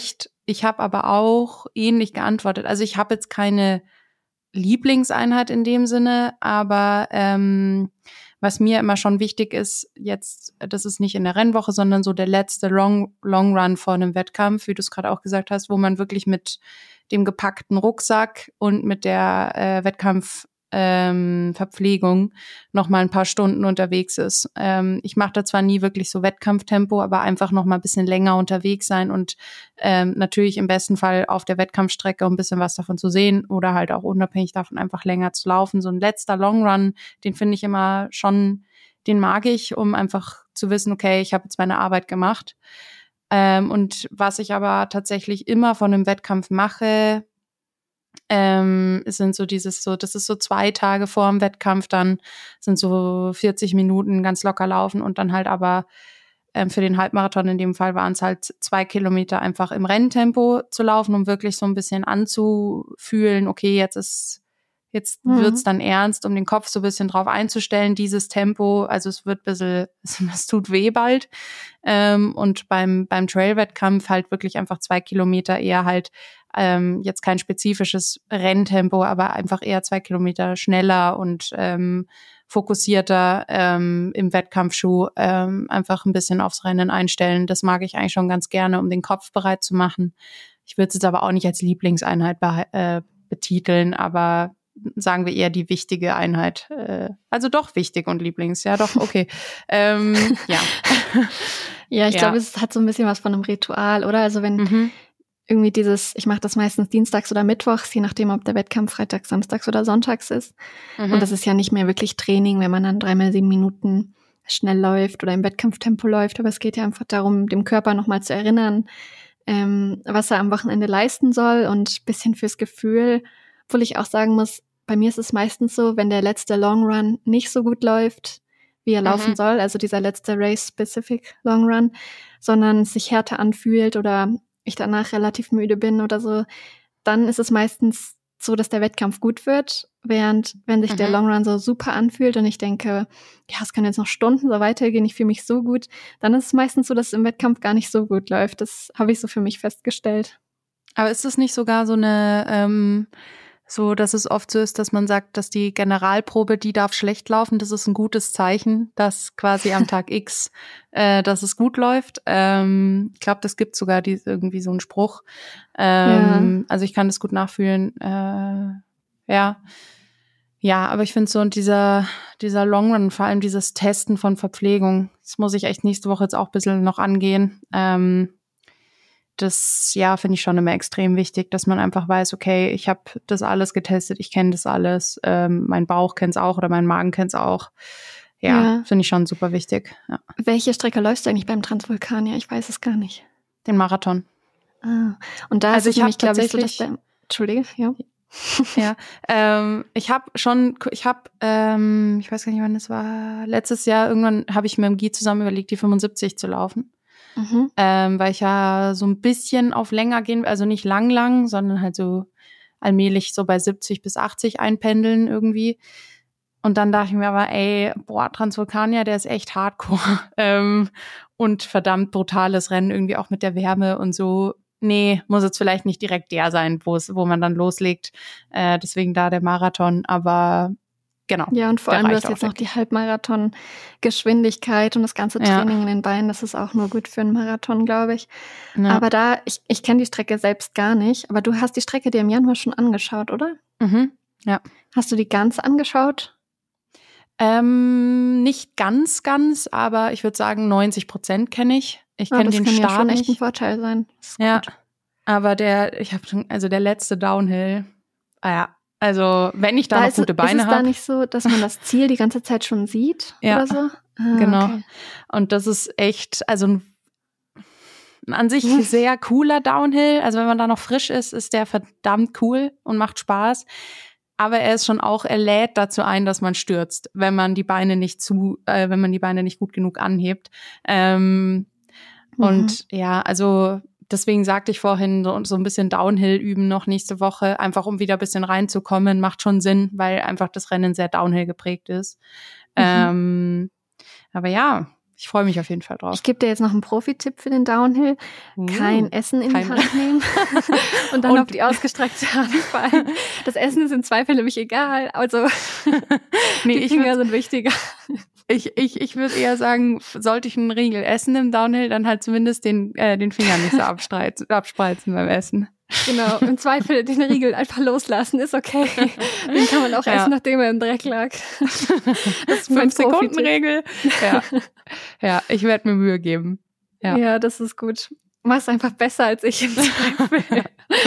ich habe aber auch ähnlich geantwortet. Also ich habe jetzt keine Lieblingseinheit in dem Sinne, aber ähm, was mir immer schon wichtig ist, jetzt, das ist nicht in der Rennwoche, sondern so der letzte Long, Long Run vor einem Wettkampf, wie du es gerade auch gesagt hast, wo man wirklich mit dem gepackten Rucksack und mit der äh, Wettkampf Ähm, Verpflegung noch mal ein paar Stunden unterwegs ist. Ähm, ich mache da zwar nie wirklich so Wettkampftempo, aber einfach noch mal ein bisschen länger unterwegs sein und ähm, natürlich im besten Fall auf der Wettkampfstrecke um ein bisschen was davon zu sehen oder halt auch unabhängig davon einfach länger zu laufen. So ein letzter Long Run, den finde ich immer schon, den mag ich, um einfach zu wissen, okay, ich habe jetzt meine Arbeit gemacht. Ähm, und was ich aber tatsächlich immer von einem Wettkampf mache, Ähm, es sind so dieses so, das ist so zwei Tage vor dem Wettkampf, dann sind so vierzig Minuten ganz locker laufen und dann halt aber ähm, für den Halbmarathon in dem Fall waren es halt zwei Kilometer einfach im Renntempo zu laufen, um wirklich so ein bisschen anzufühlen, okay, jetzt ist, jetzt Mhm. wird's dann ernst, um den Kopf so ein bisschen drauf einzustellen, dieses Tempo, also es wird ein bisschen, es tut weh bald. Ähm, und beim, beim Trail-Wettkampf halt wirklich einfach zwei Kilometer eher halt Ähm, jetzt kein spezifisches Renntempo, aber einfach eher zwei Kilometer schneller und ähm, fokussierter ähm, im Wettkampfschuh ähm, einfach ein bisschen aufs Rennen einstellen. Das mag ich eigentlich schon ganz gerne, um den Kopf bereit zu machen. Ich würde es jetzt aber auch nicht als Lieblingseinheit be- äh, betiteln, aber sagen wir eher die wichtige Einheit. Äh, also doch wichtig und Lieblings, ja doch, okay. ähm, ja. Ja, ich Ja. glaube, es hat so ein bisschen was von einem Ritual, oder? Also wenn Mhm. irgendwie dieses, ich mache das meistens dienstags oder mittwochs, je nachdem, ob der Wettkampf freitags, samstags oder sonntags ist. Mhm. Und das ist ja nicht mehr wirklich Training, wenn man dann dreimal sieben Minuten schnell läuft oder im Wettkampftempo läuft. Aber es geht ja einfach darum, dem Körper nochmal zu erinnern, ähm, was er am Wochenende leisten soll und ein bisschen fürs Gefühl. Obwohl ich auch sagen muss, bei mir ist es meistens so, wenn der letzte Long Run nicht so gut läuft, wie er Mhm. laufen soll, also dieser letzte Race-Specific Long Run, sondern es sich härter anfühlt oder ich danach relativ müde bin oder so, dann ist es meistens so, dass der Wettkampf gut wird, während wenn sich Mhm. der Long Run so super anfühlt und ich denke, ja, es kann jetzt noch Stunden so weitergehen, ich fühle mich so gut, dann ist es meistens so, dass es im Wettkampf gar nicht so gut läuft. Das habe ich so für mich festgestellt. Aber ist es nicht sogar so eine, ähm, so, dass es oft so ist, dass man sagt, dass die Generalprobe, die darf schlecht laufen, das ist ein gutes Zeichen, dass quasi am Tag X, äh, dass es gut läuft. Ähm, ich glaube, das gibt sogar die, irgendwie so einen Spruch. Ähm, Also ich kann das gut nachfühlen. Äh, ja. Ja, aber ich finde so, und dieser, dieser Long Run, vor allem dieses Testen von Verpflegung, das muss ich echt nächste Woche jetzt auch ein bisschen noch angehen. Ähm, Das, ja, finde ich schon immer extrem wichtig, dass man einfach weiß, okay, ich habe das alles getestet, ich kenne das alles, ähm, mein Bauch kennt's auch oder mein Magen kennt's auch. Ja, Ja. finde ich schon super wichtig. Ja. Welche Strecke läufst du eigentlich beim Transvulkanier? Ich weiß es gar nicht. Den Marathon. Ah. Und da Also ist es ich hab nämlich, glaube ich, so, dass tatsächlich- der, Entschuldige, ja. Ja, ähm, ich habe schon, ich habe, ähm, ich weiß gar nicht, wann das war, letztes Jahr irgendwann habe ich mit dem Guy zusammen überlegt, die fünfundsiebzig zu laufen. Mhm. Ähm, weil ich ja so ein bisschen auf länger gehen, also nicht lang, lang, sondern halt so allmählich so bei siebzig bis achtzig einpendeln irgendwie. Und dann dachte ich mir aber, ey, boah, Transvulkanier, der ist echt hardcore. ähm, und verdammt brutales Rennen, irgendwie auch mit der Wärme und so. Nee, muss jetzt vielleicht nicht direkt der sein, wo es, wo man dann loslegt. Äh, deswegen da der Marathon, aber genau. Ja, und vor der allem, du reicht hast auch, jetzt noch denke die Halbmarathon-Geschwindigkeit und das ganze Ja. Training in den Beinen. Das ist auch nur gut für einen Marathon, glaube ich. ich. Ja. Aber da, ich, ich kenne die Strecke selbst gar nicht, aber du hast die Strecke dir im Januar schon angeschaut, oder? Mhm. Hast du die ganz angeschaut? Ähm, nicht ganz, ganz, aber ich würde sagen, neunzig Prozent kenne ich. Ich Ah, kenne das den kann ja Start schon echt ein nicht. Vorteil sein. Das ist Ja, gut. aber der, ich habe schon, also der letzte Downhill, ah ja, also wenn ich da, Da noch ist, gute ist Beine es da habe, nicht so, dass man das Ziel die ganze Zeit schon sieht Ja, oder so? Ah, genau. okay. Und das ist echt, also ein, ein an sich Hm. sehr cooler Downhill. Also wenn man da noch frisch ist, ist der verdammt cool und macht Spaß. Aber er ist schon auch, er lädt dazu ein, dass man stürzt, wenn man die Beine nicht zu, äh, wenn man die Beine nicht gut genug anhebt. Ähm, Mhm. Und ja, also deswegen sagte ich vorhin, so, so ein bisschen Downhill üben noch nächste Woche, einfach um wieder ein bisschen reinzukommen, macht schon Sinn, weil einfach das Rennen sehr Downhill geprägt ist. Mhm. Ähm, aber ja, Ich freue mich auf jeden Fall drauf. Ich gebe dir jetzt noch einen Profi-Tipp für den Downhill. Uh, Kein Essen in kein die Hand nehmen und dann Und- auf die ausgestreckte Hand fallen. Das Essen ist im Zweifel nämlich egal. Also Nee, die ich Finger würd- sind wichtiger. Ich, ich, ich würde eher sagen, sollte ich einen Riegel essen im Downhill, dann halt zumindest den, äh, den Finger nicht so abspreizen, abspreizen beim Essen. Genau, im Zweifel den Riegel einfach loslassen, ist okay. Den kann man auch Ja. essen, nachdem er im Dreck lag. Das ist mein Fünf-Sekunden-Regel. Ja. ja, ich werde mir Mühe geben. Ja. Ja. ja, das ist gut. Mach's einfach besser als ich im Zweifel.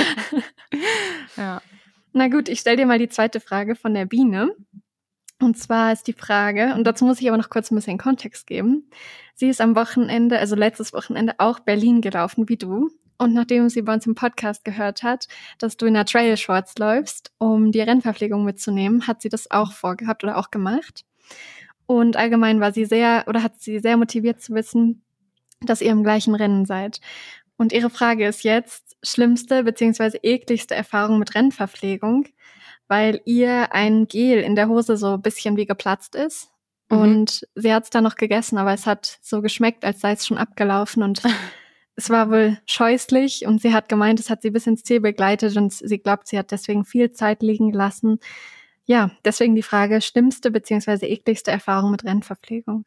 Ja. Na gut, ich stell dir mal die zweite Frage von der Biene. Und zwar ist die Frage, und dazu muss ich aber noch kurz ein bisschen Kontext geben. Sie ist am Wochenende, also letztes Wochenende, auch Berlin gelaufen, wie du. Und nachdem sie bei uns im Podcast gehört hat, dass du in der Trail Shorts läufst, um die Rennverpflegung mitzunehmen, hat sie das auch vorgehabt oder auch gemacht. Und allgemein war sie sehr, oder hat sie sehr motiviert zu wissen, dass ihr im gleichen Rennen seid. Und ihre Frage ist jetzt, schlimmste bzw. ekligste Erfahrung mit Rennverpflegung, weil ihr ein Gel in der Hose so ein bisschen wie geplatzt ist. Mhm. Und sie hat es dann noch gegessen, aber es hat so geschmeckt, als sei es schon abgelaufen. Und es war wohl scheußlich. Und sie hat gemeint, es hat sie bis ins Ziel begleitet. Und sie glaubt, sie hat deswegen viel Zeit liegen lassen. Ja, deswegen die Frage, schlimmste bzw. ekligste Erfahrung mit Rennverpflegung.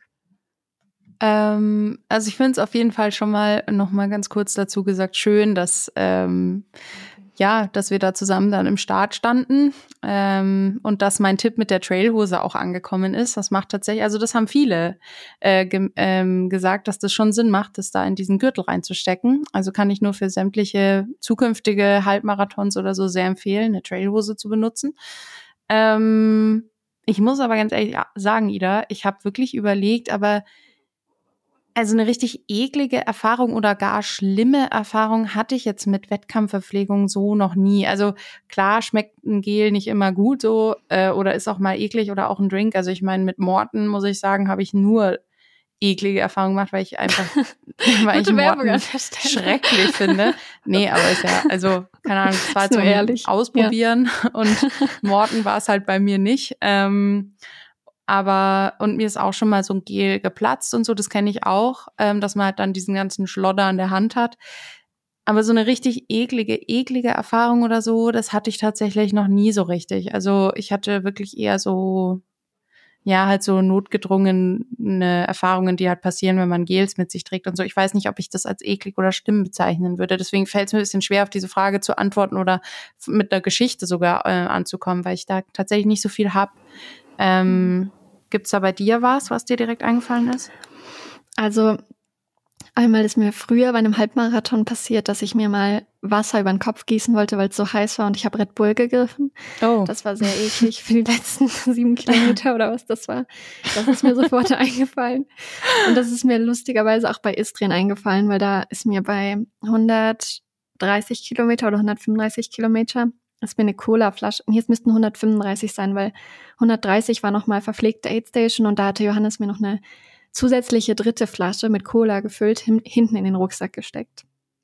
Ähm, also ich finde es auf jeden Fall schon mal noch mal ganz kurz dazu gesagt schön, dass ähm, ja, dass wir da zusammen dann im Start standen ähm, und dass mein Tipp mit der Trailhose auch angekommen ist. Das macht tatsächlich, also das haben viele äh, ge- ähm, gesagt, dass das schon Sinn macht, das da in diesen Gürtel reinzustecken. Also kann ich nur für sämtliche zukünftige Halbmarathons oder so sehr empfehlen, eine Trailhose zu benutzen. Ähm, ich muss aber ganz ehrlich sagen, Ida, ich habe wirklich überlegt, aber also eine richtig eklige Erfahrung oder gar schlimme Erfahrung hatte ich jetzt mit Wettkampfverpflegung so noch nie. Also klar schmeckt ein Gel nicht immer gut so äh, oder ist auch mal eklig oder auch ein Drink. Also ich meine, mit Morten, muss ich sagen, habe ich nur eklige Erfahrungen gemacht, weil ich einfach weil ich Gute Werbung Morten an der Stelle. schrecklich finde. Nee, aber ist ja, also keine Ahnung, das war Ist jetzt nur so ein ehrlich. Ausprobieren und Morten war es halt bei mir nicht. Ähm, Aber, und mir ist auch schon mal so ein Gel geplatzt und so, das kenne ich auch, ähm, dass man halt dann diesen ganzen Schlodder an der Hand hat. Aber so eine richtig eklige, eklige Erfahrung oder so, das hatte ich tatsächlich noch nie so richtig. Also ich hatte wirklich eher so, ja, halt so notgedrungene Erfahrungen, die halt passieren, wenn man Gels mit sich trägt und so. Ich weiß nicht, ob ich das als eklig oder schlimm bezeichnen würde. Deswegen fällt es mir ein bisschen schwer, auf diese Frage zu antworten oder mit einer Geschichte sogar äh, anzukommen, weil ich da tatsächlich nicht so viel habe. Ähm, gibt's da bei dir was, was dir direkt eingefallen ist? Also einmal ist mir früher bei einem Halbmarathon passiert, dass ich mir mal Wasser über den Kopf gießen wollte, weil es so heiß war und ich habe Red Bull gegriffen. Oh. Das war sehr eklig für die letzten sieben Kilometer oder was das war. Das ist mir sofort eingefallen. Und das ist mir lustigerweise auch bei Istrien eingefallen, weil da ist mir bei hundertdreißig Kilometer oder hundertfünfunddreißig Kilometer ist mir eine Cola-Flasche, hier müssten hundertfünfunddreißig sein, weil hundertdreißig war nochmal verpflegte Aid Station und da hatte Johannes mir noch eine zusätzliche dritte Flasche mit Cola gefüllt hin, hinten in den Rucksack gesteckt.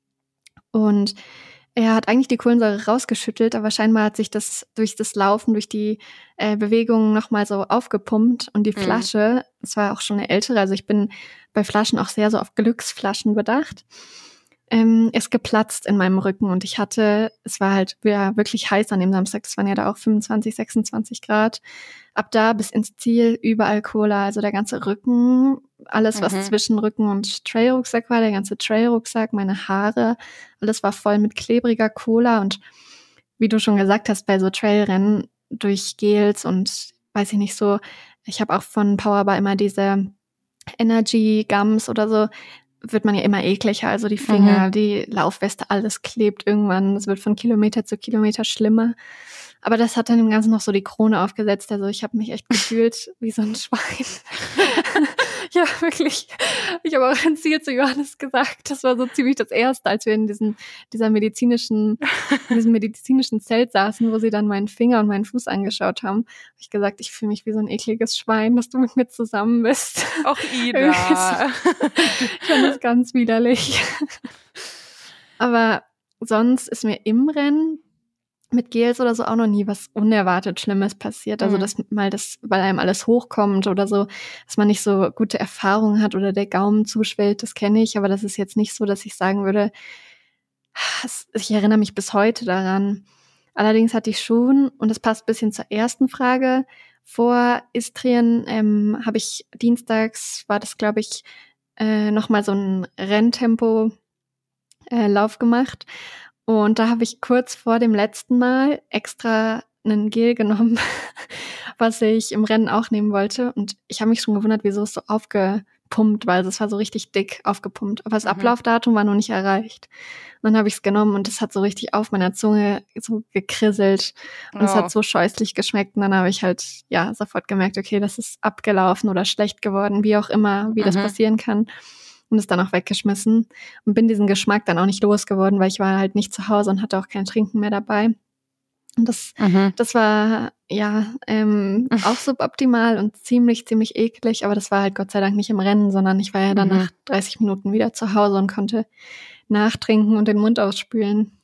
Und er hat eigentlich die Kohlensäure rausgeschüttelt, aber scheinbar hat sich das durch das Laufen, durch die äh, Bewegungen nochmal so aufgepumpt und die Mhm. Flasche, das war auch schon eine ältere, also ich bin bei Flaschen auch sehr so auf Glücksflaschen bedacht, ähm, ist geplatzt in meinem Rücken und ich hatte, es war halt ja, wirklich heiß an dem Samstag, es waren ja da auch fünfundzwanzig, sechsundzwanzig Grad, ab da bis ins Ziel überall Cola, also der ganze Rücken, alles was Mhm. zwischen Rücken und Trailrucksack war, der ganze Trailrucksack, meine Haare, alles war voll mit klebriger Cola und wie du schon gesagt hast, bei so Trailrennen durch Gels und weiß ich nicht so, ich habe auch von Powerbar immer diese Energy Gums oder so, wird man ja immer ekliger, also die Finger, Mhm. die Laufweste, alles klebt irgendwann, es wird von Kilometer zu Kilometer schlimmer. Aber das hat dann im Ganzen noch so die Krone aufgesetzt, also ich habe mich echt gefühlt wie so ein Schwein. Ja, wirklich. Ich habe auch ein Ziel zu Johannes gesagt, das war so ziemlich das Erste, als wir in diesen, dieser medizinischen, in diesem medizinischen Zelt saßen, wo sie dann meinen Finger und meinen Fuß angeschaut haben, habe ich gesagt, ich fühle mich wie so ein ekliges Schwein, dass du mit mir zusammen bist. Auch Ida. Ich fand das ganz widerlich. Aber sonst ist mir im Rennen mit Gels oder so auch noch nie was unerwartet Schlimmes passiert. Also, Mhm. dass mal das, weil einem alles hochkommt oder so, dass man nicht so gute Erfahrungen hat oder der Gaumen zuschwillt, das kenne ich. Aber das ist jetzt nicht so, dass ich sagen würde, es- ich erinnere mich bis heute daran. Allerdings hatte ich schon, und das passt ein bisschen zur ersten Frage, vor Istrien ähm, habe ich dienstags, war das, glaube ich, äh, nochmal so ein Renntempo-Lauf gemacht. Und da habe ich kurz vor dem letzten Mal extra einen Gel genommen, was ich im Rennen auch nehmen wollte. Und ich habe mich schon gewundert, wieso es so aufgepumpt war. Also es war so richtig dick aufgepumpt. Aber das Mhm. Ablaufdatum war noch nicht erreicht. Und dann habe ich es genommen und es hat so richtig auf meiner Zunge so gekrisselt. Und es Oh. hat so scheußlich geschmeckt. Und dann habe ich halt ja sofort gemerkt, okay, das ist abgelaufen oder schlecht geworden, wie auch immer, wie das Mhm. passieren kann. Und es dann auch weggeschmissen. Und bin diesen Geschmack dann auch nicht losgeworden, weil ich war halt nicht zu Hause und hatte auch kein Trinken mehr dabei. Und das, Mhm. das war ja ähm, auch suboptimal und ziemlich, ziemlich eklig. Aber das war halt Gott sei Dank nicht im Rennen, sondern ich war ja dann Mhm. nach dreißig Minuten wieder zu Hause und konnte nachtrinken und den Mund ausspülen.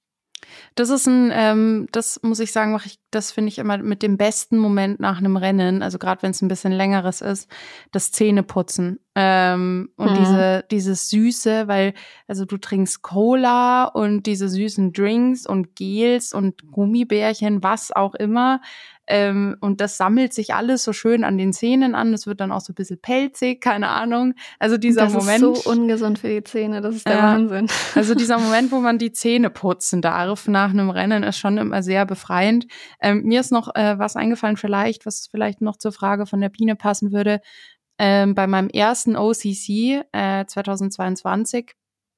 Das ist ein, ähm, das muss ich sagen, mache ich, das finde ich immer mit dem besten Moment nach einem Rennen, also gerade wenn es ein bisschen längeres ist, das Zähneputzen. Ähm, und Mhm. diese, dieses Süße, weil, also du trinkst Cola und diese süßen Drinks und Gels und Gummibärchen, was auch immer. Ähm, und das sammelt sich alles so schön an den Zähnen an. Das wird dann auch so ein bisschen pelzig, keine Ahnung. Also dieser das Moment. ist so ungesund für die Zähne, das ist der Ja. Wahnsinn. Also dieser Moment, wo man die Zähne putzen darf nach einem Rennen, ist schon immer sehr befreiend. Ähm, mir ist noch äh, was eingefallen vielleicht, was vielleicht noch zur Frage von der Biene passen würde. Ähm, bei meinem ersten O C C äh, zweitausendzweiundzwanzig,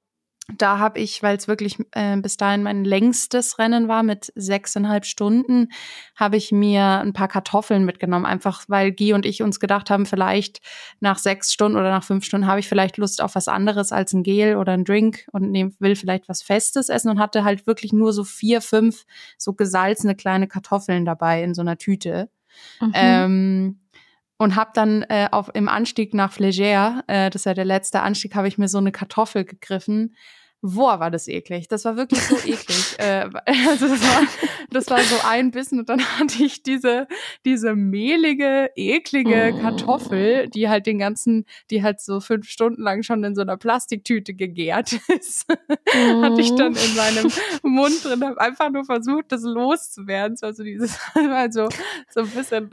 da habe ich, weil es wirklich äh, bis dahin mein längstes Rennen war mit sechseinhalb Stunden, habe ich mir ein paar Kartoffeln mitgenommen, einfach weil Guy und ich uns gedacht haben, vielleicht nach sechs Stunden oder nach fünf Stunden habe ich vielleicht Lust auf was anderes als ein Gel oder ein Drink und nehm, will vielleicht was Festes essen und hatte halt wirklich nur so vier, fünf so gesalzene kleine Kartoffeln dabei in so einer Tüte. Mhm. Ähm, und habe dann äh, auf im Anstieg nach Flégère, äh, das ist ja der letzte Anstieg, habe ich mir so eine Kartoffel gegriffen. Boah, war das eklig. Das war wirklich so eklig. äh, also das war, das war so ein Bissen und dann hatte ich diese, diese mehlige, eklige Kartoffel, die halt den ganzen, die halt so fünf Stunden lang schon in so einer Plastiktüte gegärt ist, hatte ich dann in meinem Mund drin, habe einfach nur versucht, das loszuwerden. Also dieses, also so ein bisschen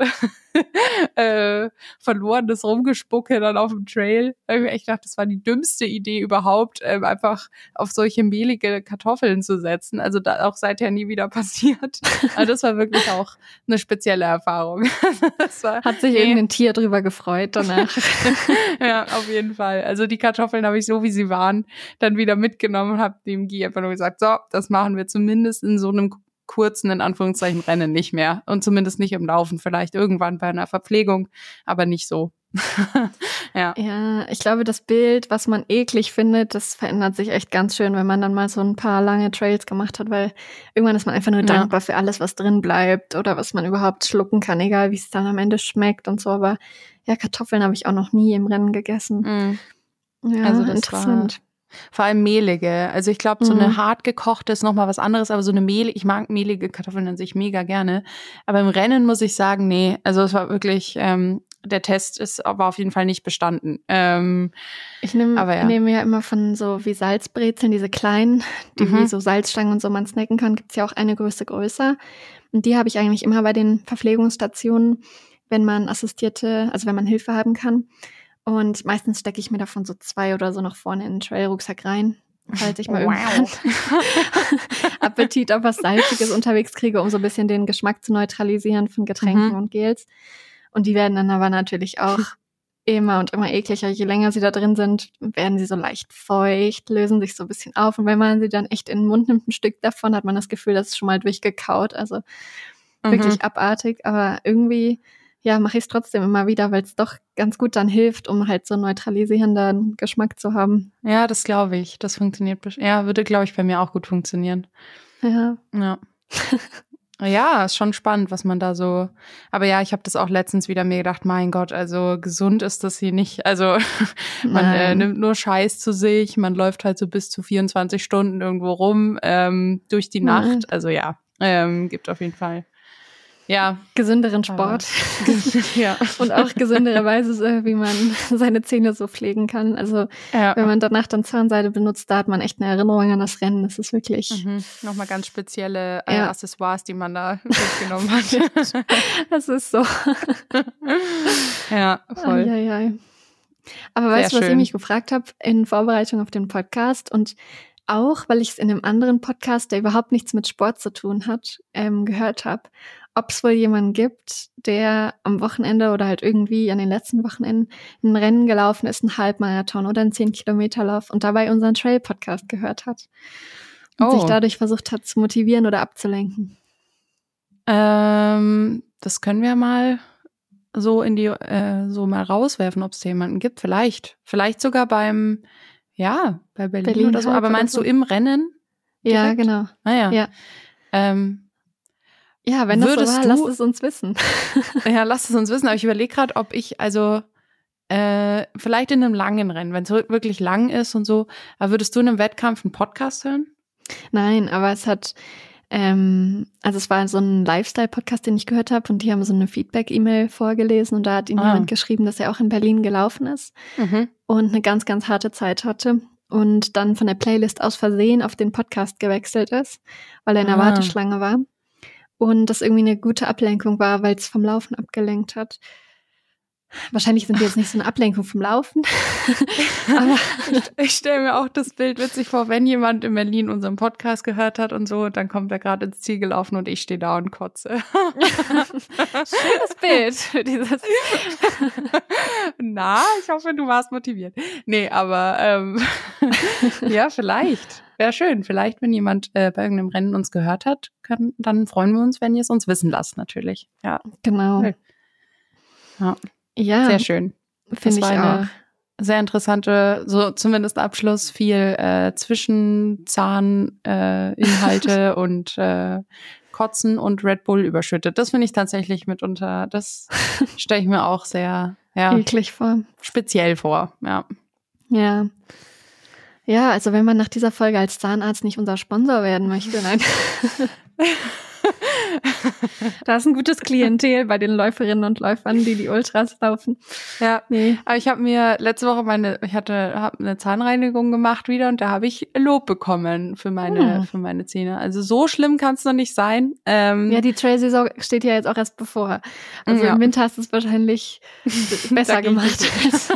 äh, verlorenes Rumgespucke dann auf dem Trail. Ich dachte, das war die dümmste Idee überhaupt, ähm, einfach auf solche mehlige Kartoffeln zu setzen. Also da auch seither nie wieder passiert. Also das war wirklich auch eine spezielle Erfahrung. Das war, Hat sich nee. irgendein Tier drüber gefreut danach. Ja, auf jeden Fall. Also die Kartoffeln habe ich so, wie sie waren, dann wieder mitgenommen und habe dem Guy einfach nur gesagt, so, das machen wir zumindest in so einem kurzen, in Anführungszeichen, Rennen nicht mehr. Und zumindest nicht im Laufen. Vielleicht irgendwann bei einer Verpflegung, aber nicht so. Ja. Ja, ich glaube, das Bild, was man eklig findet, das verändert sich echt ganz schön, wenn man dann mal so ein paar lange Trails gemacht hat, weil irgendwann ist man einfach nur Ja. dankbar für alles, was drin bleibt oder was man überhaupt schlucken kann, egal wie es dann am Ende schmeckt und so. Aber ja, Kartoffeln habe ich auch noch nie im Rennen gegessen. Mhm. Ja, Also das interessant. Vor allem mehlige. Also ich glaube, so Mhm. eine hart gekochte ist nochmal was anderes, aber so eine mehlige, ich mag mehlige Kartoffeln an sich mega gerne. Aber im Rennen muss ich sagen, nee, also es war wirklich, ähm, der Test ist aber auf jeden Fall nicht bestanden. Ähm, Ich nehme aber ja. nehme ja immer von so wie Salzbrezeln, diese kleinen, die Mhm. wie so Salzstangen und so man snacken kann, gibt's ja auch eine Größe größer. Und die habe ich eigentlich immer bei den Verpflegungsstationen, wenn man assistierte, also wenn man Hilfe haben kann. Und meistens stecke ich mir davon so zwei oder so noch vorne in den Trailrucksack rein, falls ich mal irgendwann Appetit auf was Salziges unterwegs kriege, um so ein bisschen den Geschmack zu neutralisieren von Getränken Mhm. und Gels. Und die werden dann aber natürlich auch immer und immer ekliger. Je länger sie da drin sind, werden sie so leicht feucht, lösen sich so ein bisschen auf. Und wenn man sie dann echt in den Mund nimmt, ein Stück davon, hat man das Gefühl, das ist schon mal durchgekaut. Also Mhm. wirklich abartig. Aber irgendwie, ja, mache ich es trotzdem immer wieder, weil es doch ganz gut dann hilft, um halt so einen neutralisierenden Geschmack zu haben. Ja, das glaube ich. Das funktioniert bestimmt. Ja, würde, glaube ich, bei mir auch gut funktionieren. Ja. Ja. Ja, ist schon spannend, was man da so. Aber ja, ich habe das auch letztens wieder mir gedacht, mein Gott, also gesund ist das hier nicht. Also man äh, Nein. nimmt nur Scheiß zu sich, man läuft halt so bis zu vierundzwanzig Stunden irgendwo rum, ähm, durch die Nein. Nacht. Also ja, ähm, gibt auf jeden Fall. Ja. Gesünderen Sport. Ja. Und auch gesündere Weise, wie man seine Zähne so pflegen kann. Also Ja. wenn man danach dann Zahnseide benutzt, da hat man echt eine Erinnerung an das Rennen. Das ist wirklich... Mhm. Nochmal ganz spezielle äh, Ja. Accessoires, die man da mitgenommen hat. Das ist so. Ja, voll. Ai, ai, ai. Aber Sehr weißt du, was ich schön. mich gefragt habe in Vorbereitung auf den Podcast und auch, weil ich es in einem anderen Podcast, der überhaupt nichts mit Sport zu tun hat, ähm, gehört habe, ob es wohl jemanden gibt, der am Wochenende oder halt irgendwie an den letzten Wochenenden ein Rennen gelaufen ist, ein Halbmarathon oder ein zehn-Kilometer-Lauf und dabei unseren Trail-Podcast gehört hat und Oh. sich dadurch versucht hat zu motivieren oder abzulenken. Ähm, das können wir mal so in die, äh, so mal rauswerfen, ob es da jemanden gibt. Vielleicht. Vielleicht sogar beim, ja, bei Berlin, Berlin oder so. Halb Aber oder meinst so. du im Rennen? Ja, Direkt? genau. Naja. Ja. Ähm, Ja, wenn das so Würdest war, du- lasst es uns wissen. ja, lasst es uns wissen. Aber ich überlege gerade, ob ich, also äh, vielleicht in einem langen Rennen, wenn es wirklich lang ist und so, aber würdest du in einem Wettkampf einen Podcast hören? Nein, aber es hat, ähm, also es war so ein Lifestyle-Podcast, den ich gehört habe und die haben so eine Feedback-E-Mail vorgelesen und da hat ihnen Ah. jemand geschrieben, dass er auch in Berlin gelaufen ist Mhm. und eine ganz, ganz harte Zeit hatte und dann von der Playlist aus Versehen auf den Podcast gewechselt ist, weil er in der Ah. Warteschlange war und das irgendwie eine gute Ablenkung war, weil es vom Laufen abgelenkt hat. Wahrscheinlich sind wir jetzt nicht so eine Ablenkung vom Laufen, aber Ich stelle mir auch das Bild witzig vor, wenn jemand in Berlin unseren Podcast gehört hat und so, dann kommt er gerade ins Ziel gelaufen und ich stehe da und kotze. schönes Bild für dieses. Na, ich hoffe, du warst motiviert. Nee, aber ähm, ja, vielleicht. Wäre schön. Vielleicht, wenn jemand äh, bei irgendeinem Rennen uns gehört hat, kann, dann freuen wir uns, wenn ihr es uns wissen lasst, natürlich. Ja, Genau. Ja. ja Ja, sehr schön. finde ich war auch. eine sehr interessante, so zumindest Abschluss, viel äh, Zwischenzahn-Inhalte äh, Inhalte und äh, Kotzen und Red Bull überschüttet. Das finde ich tatsächlich mitunter, das stelle ich mir auch sehr ja, Eklig vor. speziell vor. Ja. Ja. Ja, also wenn man nach dieser Folge als Zahnarzt nicht unser Sponsor werden möchte, nein. Da ist ein gutes Klientel bei den Läuferinnen und Läufern, die die Ultras laufen. Ja, Nee. aber ich habe mir letzte Woche meine, ich hatte hab eine Zahnreinigung gemacht wieder und da habe ich Lob bekommen für meine Hm. für meine Zähne. Also so schlimm kann es noch nicht sein. Ähm, Ja, die Trail-Saison steht ja jetzt auch erst bevor. Also Ja. im Winter hast du es wahrscheinlich besser Da geh ich gemacht. nicht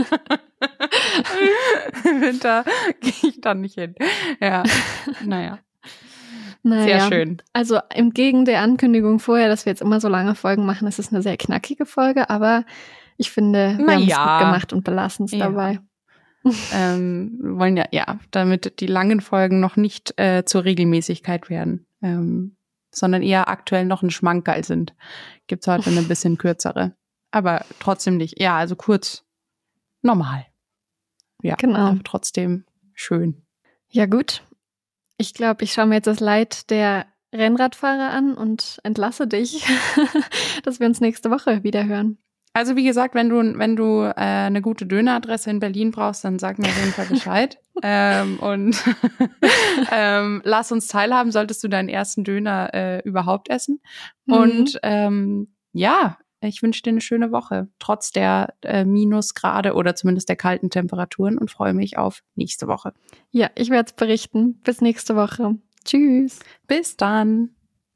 Im Winter gehe ich dann nicht hin. Ja, naja, Naja. sehr schön. Also entgegen der Ankündigung vorher, dass wir jetzt immer so lange Folgen machen, ist es eine sehr knackige Folge, aber ich finde, wir Na haben es ja. gut gemacht und belassen es Ja. dabei. Ähm, wir wollen ja, ja, damit die langen Folgen noch nicht äh, zur Regelmäßigkeit werden, ähm, sondern eher aktuell noch ein Schmankerl sind. Gibt's heute eine bisschen kürzere. Aber trotzdem nicht. Ja, also kurz, normal. Ja, Genau. aber trotzdem schön. Ja gut. Ich glaube, ich schaue mir jetzt das Leid der Rennradfahrer an und entlasse dich, dass wir uns nächste Woche wieder hören. Also wie gesagt, wenn du wenn du äh, eine gute Döneradresse in Berlin brauchst, dann sag mir auf jeden Fall Bescheid. ähm, und ähm, lass uns teilhaben, solltest du deinen ersten Döner äh, überhaupt essen. Mhm. Und ähm, ja, ich wünsche dir eine schöne Woche, trotz der äh, Minusgrade oder zumindest der kalten Temperaturen und freue mich auf nächste Woche. Ja, ich werde es berichten. Bis nächste Woche. Tschüss. Bis dann.